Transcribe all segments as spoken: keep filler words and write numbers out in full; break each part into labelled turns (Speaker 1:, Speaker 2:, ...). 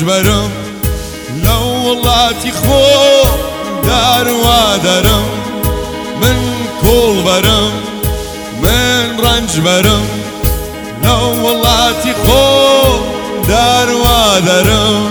Speaker 1: برم لو وڵاتی خۆ داروا دەرم من کۆڵ بەرم من ڕەنج بەرم لەو وڵاتی خۆ داروا دەرم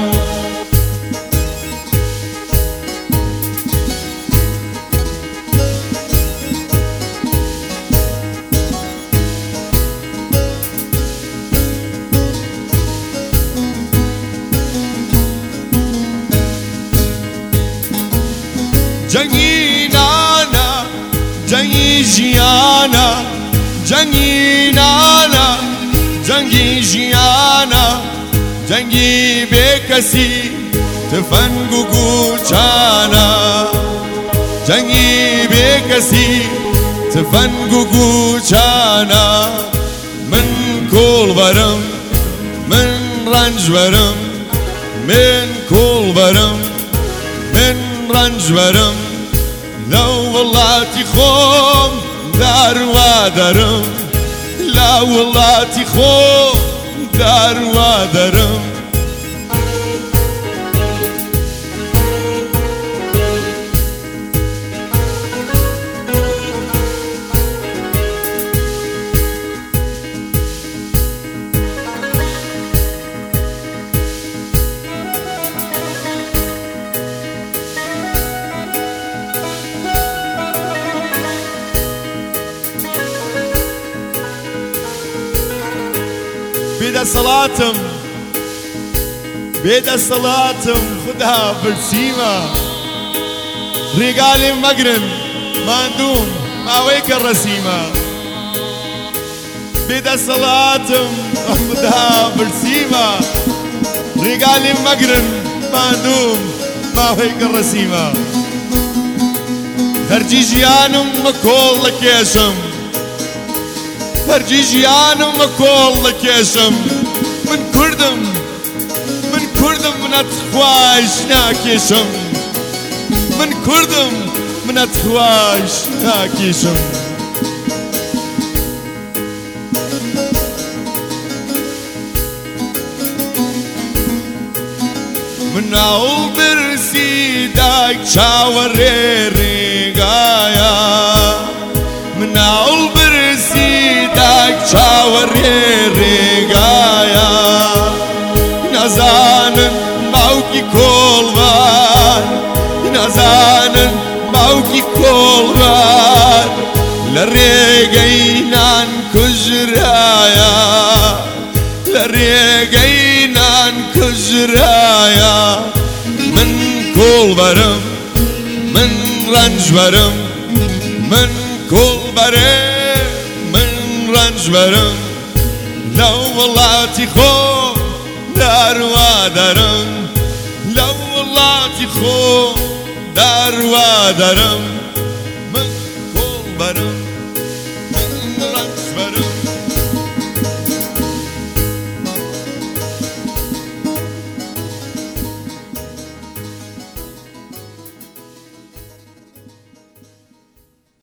Speaker 1: جەنگی نانە جەنگی ژیانە جەنگی نانە جەنگی ژیانە جەنگی بێکەسی تفەنگ و گوچانە جەنگی بێکەسی تفەنگ و گوچانە من کۆڵ بەرم من ڕەنج بەرم من کۆڵ بەرم من ڕەنج بەرم لەو وڵاتی خۆم داروا دەرم لە وڵاتی خۆم داروا دەرم بێدەسەڵاتم بێدەسەڵاتم خدا برسیمە ڕێگالێم مەگرن ماندووم ماوەی کە ڕەسیمە بێدەسەڵاتم خدا برسیمە ڕێگالێم مەگرن ماندووم ماوەی کە ڕەسیمە هەرگی ژیانم بە کۆڵ دەکێشم هەرگی ژیانم بە کۆڵ دەکێشم من کوردم من کوردم منەت خوایش ناکێشم من کوردم منەت خوایش ناکێشم من ئەو برسی دایک چاوەڕێ ڕێگایە من ئەو برسی دایک چاوەڕێ ڕێگایە نەزانن باوکی کۆڵبار نەزانن باوکی کۆڵبار لە ڕێگەی نان کوژرایە لە ڕێگەی نان کوژرایە من کۆڵ بەرم من ڕەنج بەرم من کۆڵ بەرم من ڕەنج بەرم لەو وڵاتی خۆ داروا دەرم لەو وڵاتی خۆ داروا دەرم